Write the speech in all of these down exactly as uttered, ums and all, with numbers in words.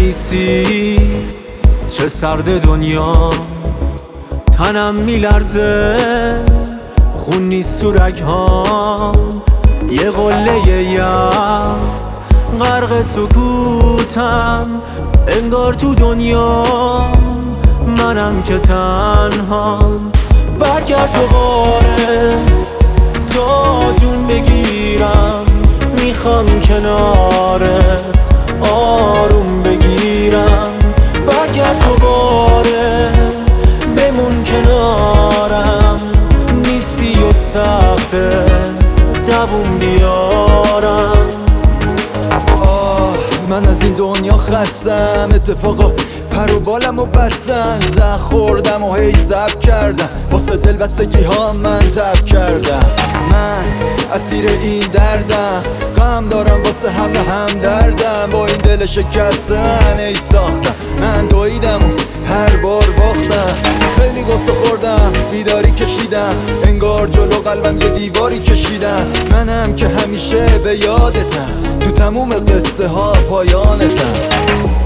نیستی چه سرد دنیا، تنم میلرزه خون نیست تو رگهام، یه قله یخ غرق سکوتم، انگار تو دنیا منم که تنهام. برگرد دوباره تا جون بگیرم، میخوام کنارت آروم بگیرم. برگرد دوباره بمون کنارم، نیستی و سخته دووم بیارم. آه من از این دنیا خستم، اتفاقا پر و بالم و بستن، زخ خوردم و هی زب کردم، واسه دل بستگی ها من تب کردم. من اسیر این دردم، غم دارم واسه همه هم دردم، با این دل شکستن ای ساختم. من دویدم و هر بار باختم، خیلی گفت خوردم بیداری کشیدم، انگار جلو قلبم یه دیواری کشیدم. منم که همیشه به یادتم، تو تموم قصه ها پایانتم.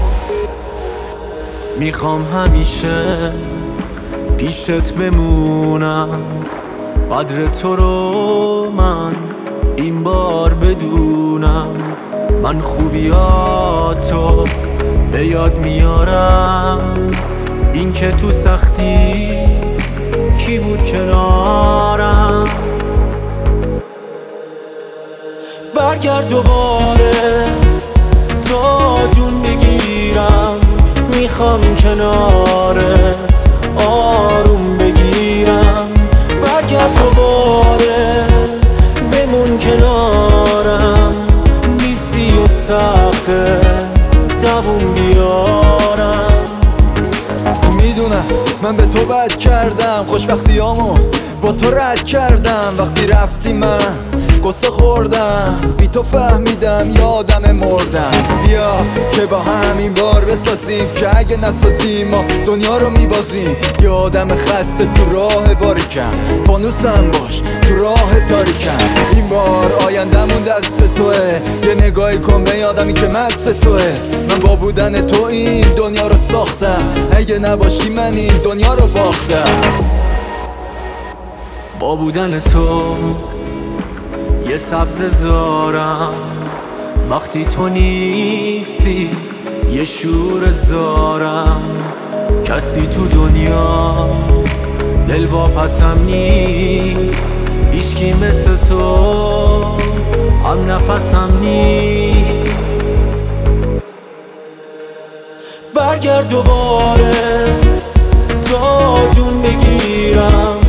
میخوام همیشه پیشت بمونم، قدر تو رو من این بار بدونم. من خوبیاتو به یاد میارم، این که تو سختی کی بود کنارم. برگرد دوباره تا جون بگیرم، میخوام کنارت آروم بگیرم. برگرد دوباره بمون کنارم، نیستی و سخته دووم بیارم. میدونم من به تو بد کردم، خوشبختیامو با تو رد کردم. وقتی رفتی من قصه خوردم، بی تو فهمیدم یادم مردم. بیا که با همین بار بسازیم، که اگه نسازیم ما دنیا رو میبازیم. یادم خسته تو راه باریکم، فانوسم باش تو راه تاریکم. این بار آیندمون دست توه، یه نگاهی کن به آدمی که مست توه. من با بودن تو این دنیا رو ساختم، اگه نباشی من این دنیا رو باختم. با بودن تو یه سبز زارم، وقتی تو نیستی یه شور زارم. کسی تو دنیا دل واپسم نیست، هیچکی مثل تو هم نفسم نیست. برگرد دوباره تا جون بگیرم،